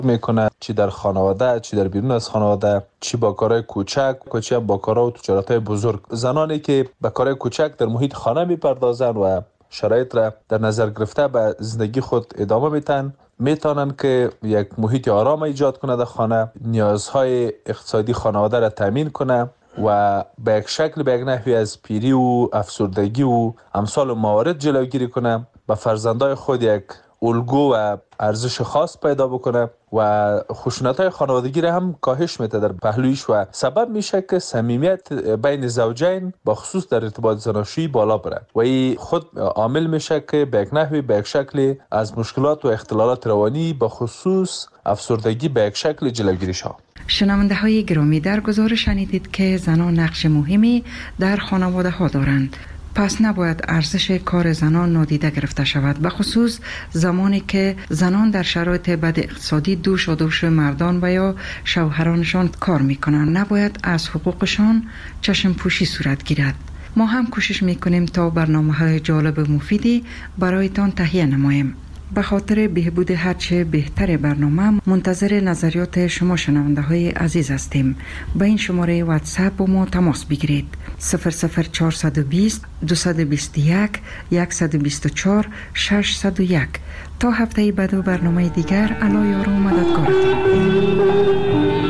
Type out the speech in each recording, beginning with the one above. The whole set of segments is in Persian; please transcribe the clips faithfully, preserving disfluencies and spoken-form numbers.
میکنه، چی در خانواده، چی در بیرون از خانواده، چی با کارهای کوچک و چی با کارها و تجارت‌های بزرگ. زنانی که به کارهای کوچک در محیط خانه میپردازن و شرایط را در نظر گرفته به زندگی خود ادامه میتن، میتونن که یک محیط آرام ایجاد کنه در خانه، نیازهای اقتصادی خانواده را تامین کنه و به یک شکل به یک نحوی از پیری و افسردگی و امثال موارد جلوگیری کنه، به فرزندای خود یک الگو و ارزش خاص پیدا بکنه و خشونت‌های خانوادگی را هم کاهش میده در پهلویش و سبب میشه که صمیمیت بین زوجین با خصوص در ارتباط زناشویی بالا بره و این خود عامل میشه که به یک نحوی به یک شکل از مشکلات و اختلالات روانی با خصوص افسردگی به یک شکل جلوگیری شود. شنونده های گرامی، در گزارش شنیدید که زنان نقش مهمی در خانواده ها دارند. پس نباید ارزش کار زنان نادیده گرفته شود، به خصوص زمانی که زنان در شرایط بد اقتصادی دوش و دوش مردان و یا شوهرانشان کار میکنند. نباید از حقوقشان چشم پوشی صورت گیرد. ما هم کوشش میکنیم تا برنامه های جالب و مفیدی برایتان تهیه نماییم. به خاطر بهبود هرچه بهتر برنامه منتظر نظریات شما شنونده های عزیز هستیم. به این شماره واتساپ با ما تماس بگیرید: صفر صفر چهارصد و بیست دویست و بیست و یک صد و بیست و چهار ششصد و یک. تا هفته بعد و برنامه دیگر، الله یار و مددگارتان.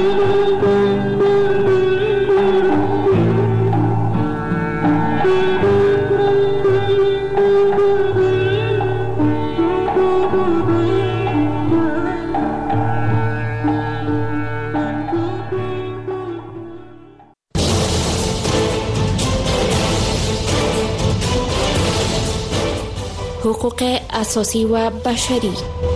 حقوق اساسی و بشری.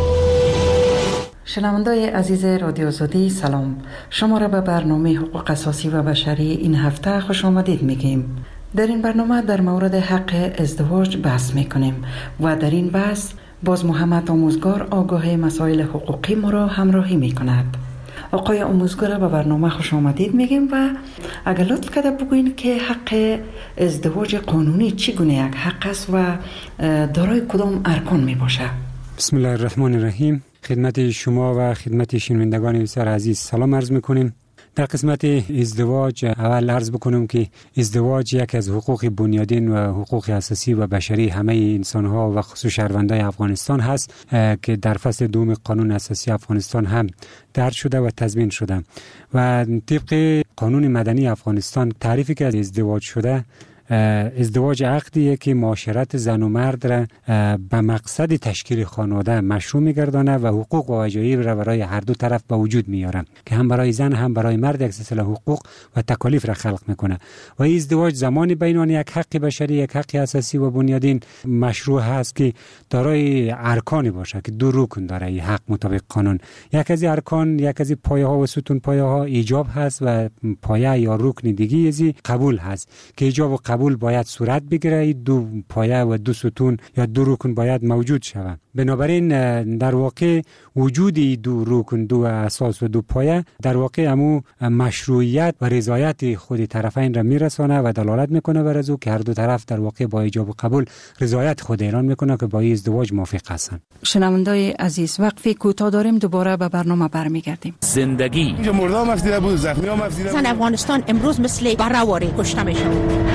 شنوندای عزیز رادیو آزادی، سلام. شما را به برنامه حقوق اساسی و بشری این هفته خوش آمدید میگیم. در این برنامه در مورد حق ازدواج بحث میکنیم و در این بحث باز محمد آموزگار آگاه مسائل حقوقی ما را همراهی میکند. آقای آموزگار به برنامه خوش آمدید میگیم و اگر لطف کرده بگوین که حق ازدواج قانونی چگونه یک حق است و دارای کدام ارکان می باشه؟ بسم الله الرحمن الرحیم. خدمت شما و خدمت شنوندگان بسیار عزیز سلام عرض میکنیم. در قسمت ازدواج اول عرض بکنم که ازدواج یک از حقوق بنیادین و حقوق اساسی و بشری همه انسان ها و خصوص شهروندان افغانستان هست که در فصل دوم قانون اساسی افغانستان هم درج شده و تضمین شده و طبق قانون مدنی افغانستان تعریفی که از ازدواج شده، ازدواج عقدیه که معاشرت زن و مرد را به مقصد تشکیل خانواده مشروع می‌گردانه و حقوق و وجایب را برای هر دو طرف به وجود میاره که هم برای زن هم برای مرد یک سلسله حقوق و تکالیف را خلق میکنه و این ازدواج زمانی بین آن یک حق بشری، یک حق اساسی و بنیادین مشروع هست که دارای ارکانی باشه که دو رکن داره این حق مطابق قانون. یک از ارکان، یک از پایه ها و ستون پایه ها ایجاب هست و پایه یا رکن دیگه ازی قبول هست که ایجاب و قبول باید صورت بگیره. دو پایه و دو ستون یا دو رکن باید موجود شود. بنابراین در واقع وجود دو رکن، دو اساس و دو پایه در واقع امو مشروعیت و رضایت خود طرفین را میرسانه و دلالت میکنه بر از او که هر دو طرف در واقع با ایجاب و قبول رضایت خود اعلان میکنه که با این ازدواج موافق هستند. شنوندای عزیز، وقفی کوتاه داریم، دوباره به برنامه برمیگردیم. زندگی مردم افسیده بود، زخمی هم افسیده بود. زن افغانستان امروز مثل بره‌واره کشته میشه.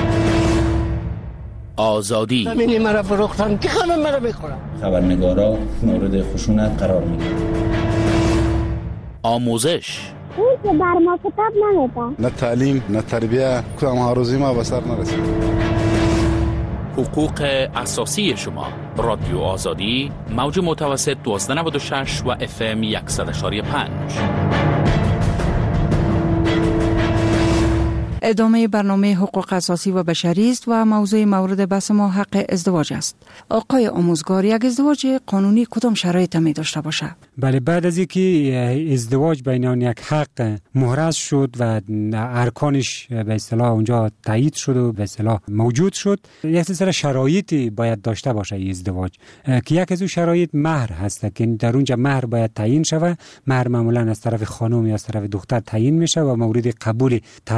آزادی زمینی مرا فروختن که خانم مرا بخورم. خبرنگارا مورد خشونت قرار میگیرن. آموزش اون که بر ما کتاب نمیده. نه تعلیم نه تربیه، کدام ها روزی ما به سر نرسید. حقوق اساسی شما. رادیو آزادی، موج متوسط دویست و نود و شش و اف ام صد و پنج. ادامه برنامه حقوق اساسی و بشری است و موضوع مورد بحث ما حق ازدواج است. آقای آموزگار، یک ازدواج قانونی کدام شرایط می داشته باشه؟ بله، بعد از اینکه ازدواج بین آن یک حق محرز شد و ارکانش به اصطلاح اونجا تایید شد و به اصطلاح موجود شد، یک سلسله شرایطی باید داشته باشه این ازدواج که یک از اون شرایط مهر هست که در اونجا مهر باید تعیین شود. مهر معمولا از طرف خانم یا از طرف دختر تعیین میشه و مورد قبول طرف که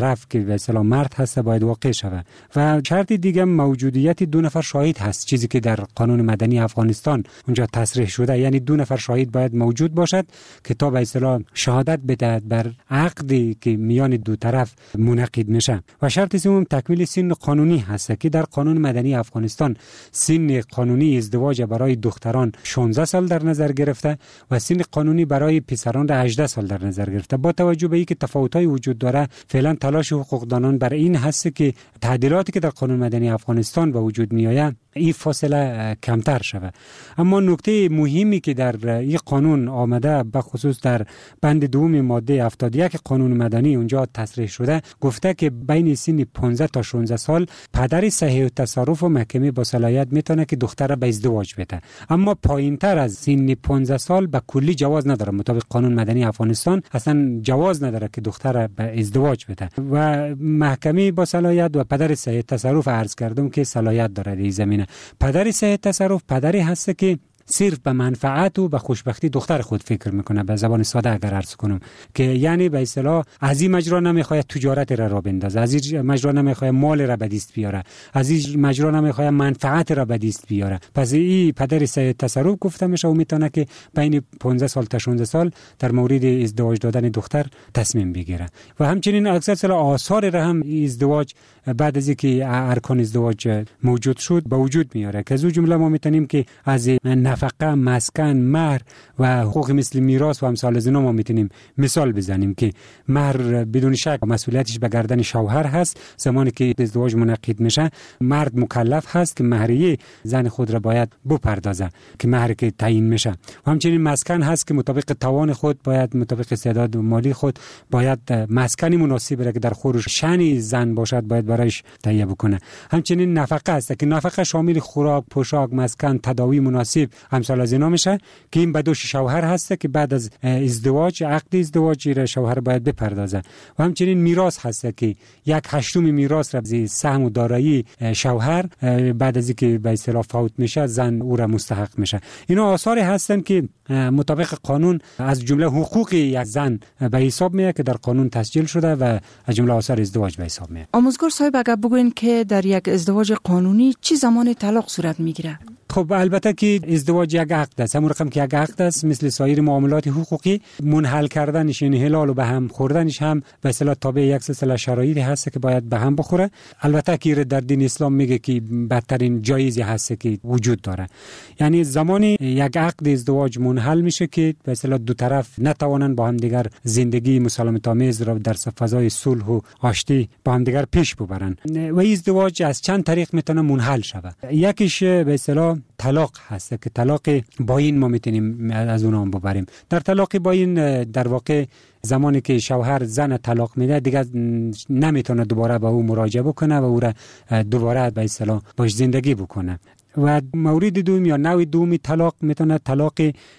به اصطلاح مرد هست باید واقع شود. و شرط دیگه موجودیت دو نفر شاهد هست، چیزی که در قانون مدنی افغانستان اونجا تصریح شده، یعنی دو نفر شاهد باید موجود باشد که تا به اصطلاح شهادت بدهد بر عقدی که میان دو طرف منعقد میشه. و شرط سوم تکمیل سن قانونی هست که در قانون مدنی افغانستان سن قانونی ازدواج برای دختران شانزده سال در نظر گرفته و سن قانونی برای پسران را هجده سال در نظر گرفته. با توجه به اینکه تفاوت‌های وجود داره، فعلا تلاش حقوقدانان بر این هست که تعدیلاتی که در قانون مدنی افغانستان به وجود میآید این فاصله کمتر شود. اما نکته مهمی که در این قانون آمده به خصوص در بند دوم ماده هفتاد و یک قانون مدنی اونجا تصریح شده، گفته که بین سن پانزده تا شانزده سال پدر صحیح التصرف و محکمه با صلاحیت میتونه که دختر را به ازدواج بده. اما پایینتر از سن پانزده سال به کلی جواز نداره. مطابق قانون مدنی افغانستان اصلا جواز نداره که دختر را به ازدواج بده و محکمه با صلاحیت و پدر صحیح التصرف عرض کردم که صلاحیت داره در زمینه. پدر صحیح التصرف پدری هست که صرف به منفعت و به خوشبختی دختر خود فکر میکنه. به زبان ساده اگر عرض کنم که یعنی به اصطلاح از این مجرا نمیخواد تجارت را را بندازه، از این مجرا نمیخواد مال را به دست بیاره، از این مجرا نمیخواد منفعت را به دست بیاره. پس این پدر صحیح تصرف گفته میشه و میتونه که بین پانزده سال تا شانزده سال در مورد ازدواج دادن دختر تصمیم بگیره. و همچنین اکثر آثار را هم ازدواج بعد از اینکه ارکان ازدواج موجود شد به وجود میاره که از اون جمله ما میتونیم که از نفقه، مسکن، مهر و حقوق مثل میراث و امثال از اینا ما میتونیم مثال بزنیم که مهر بدون شک مسئولیتش به گردن شوهر هست. زمانی که ازدواج منعقد میشه مرد مکلف هست که مهریه زن خود را باید بپردازه که مهر که تعیین میشه. و همچنین مسکن هست که مطابق توان خود باید مطابق استعداد مالی خود باید مسکنی مناسب را که در خور شأن زن باشد باید برایش تهیه بکنه. همچنین نفقه هست که نفقه شامل خوراک، پوشاک، مسکن، تداوی مناسب امثال از اینا میشه که این به دوش شوهر هست که بعد از ازدواج عقد ازدواج را شوهر باید بپردازه. و همچنین میراث هست که یک هشتم میراث را از سهم و دارایی شوهر بعد از اینکه به اصطلاح فوت میشه زن او را مستحق میشه. اینا آثاری هستن که مطابق قانون از جمله حقوق یک زن به حساب میاد که در قانون تسجیل شده و از جمله آثار ازدواج به حساب میاد. آموزگار صاحب اگر بگوین که در یک ازدواج قانونی چه زمان طلاق صورت میگیره؟ خب البته که ازدواج یک عقد است، همون رقم که یک عقد است مثل سایر معاملات حقوقی منحل کردنش یعنی حلال و به هم خوردنش هم به اصطلاح تابع یک سلسله شرایطی هست که باید به هم بخوره. البته که در دین اسلام میگه که بدترین جایزی هست که وجود داره، یعنی زمانی یک عقد ازدواج منحل میشه که به اصطلاح دو طرف نتوانند با هم دیگر زندگی مسالمت آمیز را در فضای صلح و آشتی با هم دیگر پیش ببرن. و ازدواج از چند طریق میتونه منحل شود. یکیش به اصطلاح طلاق هست که طلاق باین ما میتونیم از اون هم ببریم. در طلاق باین در واقع زمانی که شوهر زن طلاق میده دیگه نمیتونه دوباره به او مراجعه بکنه و او را دوباره به اصطلاح باش زندگی بکنه. و مورد دوم یا نوع دومی طلاق میتونه طلاق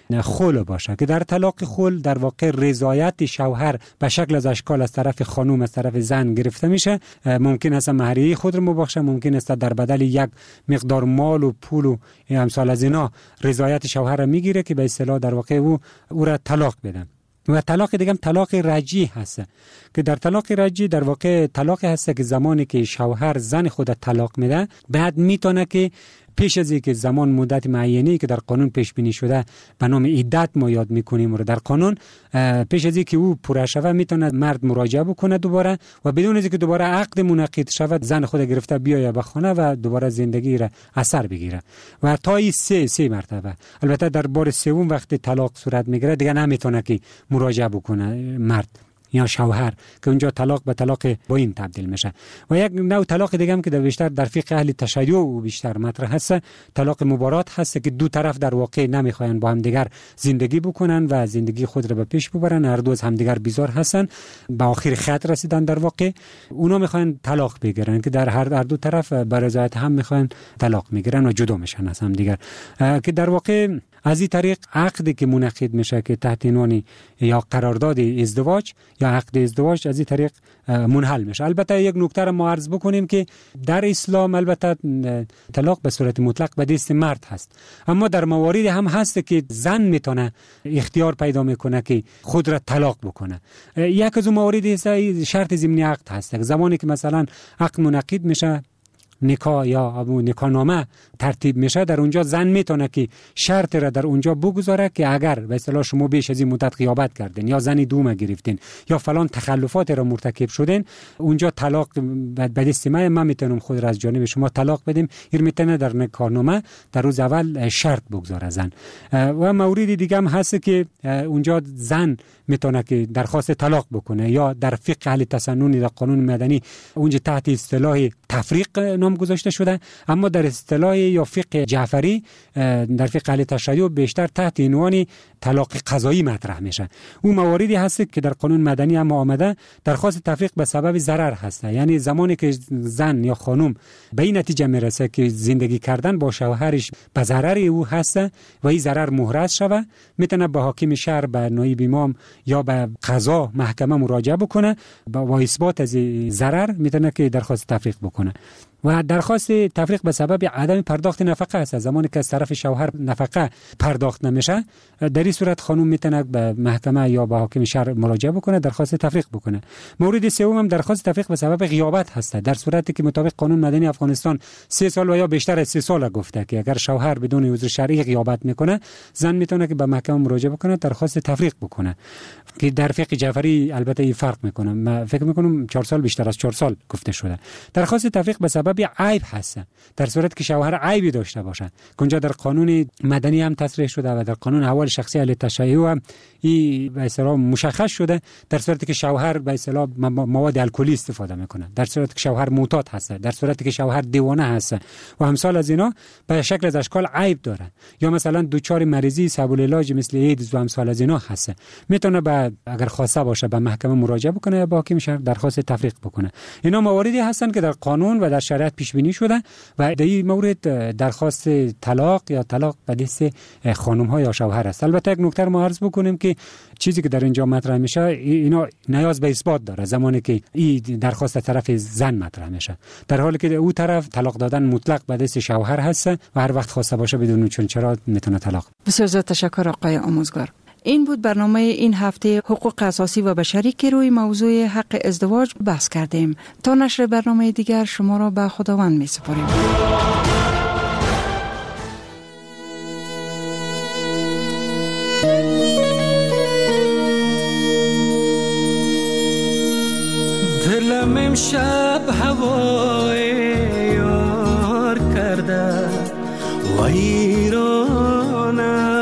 خلع باشه که در طلاق خلع در واقع رضایت شوهر به شکل از اشکال از طرف خانم از طرف زن گرفته میشه. ممکن است مهریه خود رو مبخشه، ممکن است در بدل یک مقدار مال و پول و امثال از اینا رضایت شوهر را میگیره که به اصطلاح در واقع او او را طلاق بده. و طلاق دیگه هم طلاق رجعی هست که در طلاق رجعی در واقع طلاق هست که زمانی که شوهر زن خود طلاق میده بعد میتونه که پیش از اینکه زمان مدت معینی که در قانون پیش بینی شده به نام عدت ما یاد میکنیم رو در قانون پیش از اینکه او پوره شود میتونه مرد مراجعه بکنه دوباره و بدون از اینکه دوباره عقد منعقد شود زن خود گرفته بیاید به خانه و دوباره زندگی را اثر بگیره و تا این سه سه مرتبه. البته در بار سوم وقتی طلاق صورت میگیره دیگه نمیتونه که مراجعه بکنه مرد یا شوهر که اونجا طلاق به طلاق باین تبدیل میشه. و یک نوع طلاق دیگه هم که در بیشتر در فقه اهل تشیع و بیشتر مطرح هست طلاق مبارات هست که دو طرف در واقع نمیخواین با هم دیگر زندگی بکنن و زندگی خود را به پیش ببرن، هر دو از هم دیگر بیزار هستن، به آخر خط رسیدن در واقع اونا میخواین طلاق بگیرن که در هر در دو طرف به رضایت هم میخواین طلاق میگیرن و جدا میشن از هم دیگر که در واقع از این طریق عقدی که منعقد میشه که تحت عنوان یا قرارداد ازدواج یا عقد ازدواج از این طریق منحل میشه. البته یک نکته را ما عرض بکنیم که در اسلام البته طلاق به صورت مطلق به دست مرد هست، اما در مواردی هم هست که زن میتونه اختیار پیدا میکنه که خود را طلاق بکنه. یک از اون مواردی شرط ضمنی عقد هست. زمانی که مثلا عقد منعقد میشه، نکاح یا نکاح نامه ترتیب میشه، در اونجا زن میتونه که شرط را در اونجا بگذاره که اگر به اصطلاح شما بیش از این مدت غیابت کردین یا زنی دوم گرفتین یا فلان تخلفات را مرتکب شدین، اونجا طلاق به دست من من میتونم خود را از جانب شما طلاق بدیم. این میتونه در نکاح نامه در روز اول شرط بگذاره زن. و موردی دیگه هم هست که اونجا زن میتونه که درخواست طلاق بکنه، یا در فقه اهل تسنن در قانون مدنی اونجا تحت اصطلاح تفریق نام گذاشته شده، اما در اصطلاح یا فقه جعفری در فقه اهل تشیع بیشتر تحت عنوان طلاق قضایی مطرح میشه. اون مواردی هست که در قانون مدنی هم آمده درخواست تفریق به سبب ضرر هست، یعنی زمانی که زن یا خانم به این نتیجه میرسه که زندگی کردن با شوهرش به ضرر او هست و این ضرر محرز شوه، میتونه به حاکم شهر، به نایب امام یا به قضا محکمه مراجعه بکنه با اثبات از ضرر میتونه که درخواست تفریق بکنه. و درخواست تفریق به سبب عدم پرداخت نفقه است. زمانی که از طرف شوهر نفقه پرداخت نمیشه، در این صورت خانم میتونه به محکمه یا به حاکم شهر مراجعه بکنه، درخواست تفریق بکنه. مورد سوم هم درخواست تفریق به سبب غیابت هست، در صورتی که مطابق قانون مدنی افغانستان سه سال و یا بیشتر از سه سال گفته که اگر شوهر بدون عذر شرعی غیابت میکنه، زن میتونه که به محکمه مراجعه بکنه، درخواست تفریق بکنه، که در فقه جعفری البته این فرق میکنه. من فکر میکنم چهار سال بیشتر از چهار سال گفته شده. درخواست تفریق به سبب عیب هست، در صورتی که شوهر عیبی داشته باشه، که اونجا در قانون مدنی هم تصریح شده و در قانون احوال شخصی اهل تشیع هم این به اصطلاح مشخص شده، در صورتی که شوهر به اصطلاح مواد الکلی استفاده میکنه، در صورتی که شوهر معتاد هست، در صورتی که شوهر دیوانه هست و امثال از اینا به شکل از اشکال عیب داره، یا مثلا دوچار مریضی سبب العلاج مثل ایدز و امثال از اینا هست، میتونه به اگر خواسته باشه به محکمه مراجعه بکنه یا با حاکم شهر درخواست تفریق بکنه. اینا مواردی هستن که در قانون و در شریعت پیش بینی شده و در این مورد درخواست طلاق یا طلاق به دست خانم ها یا شوهر است. البته یک نکته ما عرض بکنیم که چیزی که در اینجا مطرح میشه اینا نیاز به اثبات داره زمانی که این درخواست طرف زن مطرح میشه، در حالی که او طرف طلاق دادن مطلق به دست شوهر هست و هر وقت خواسته باشه بدون چون چرا میتونه طلاق. بسیار زیاد تشکر آقای آموزگار. این بود برنامه این هفته حقوق اساسی و بشری که روی موضوع حق ازدواج بحث کردیم. تا نشر برنامه دیگر شما را به خداوند می سپاریم. دلم امشب هوای یار کرده ویرانه،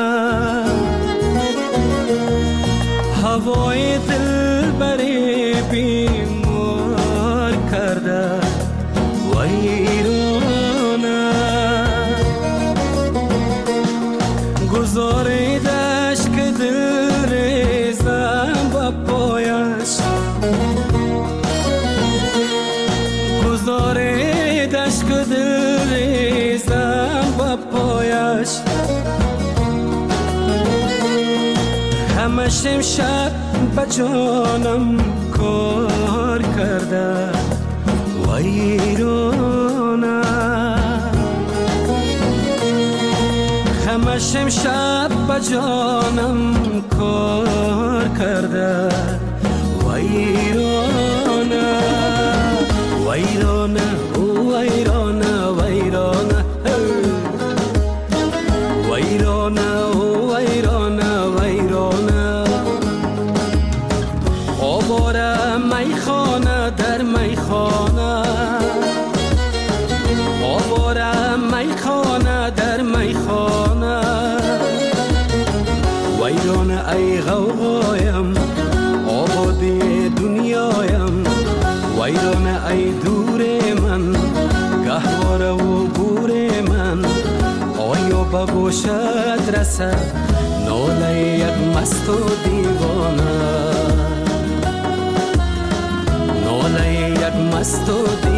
هوای دل بری بیمار کرده ویرانه، گذاریدش که دل ریزم با پایش، گذاریدش که دل ریزم با پایش، همش امشب با جانم کار کرده ویرانه، همش امشب با جانم کار کرده ویرانه، ویرانه ویرانه ویرانه ویرانه ویرانه ویرانه، آواره میخانه در میخانه، آواره میخانه در میخانه، ویرانه ای غوغایم آبادی دنیایم، ویرانه ای دور من گهواره و گور من، آیا به گوشت رسد ناله یک مست و دیوانه، ناله یک مست و دیوانه.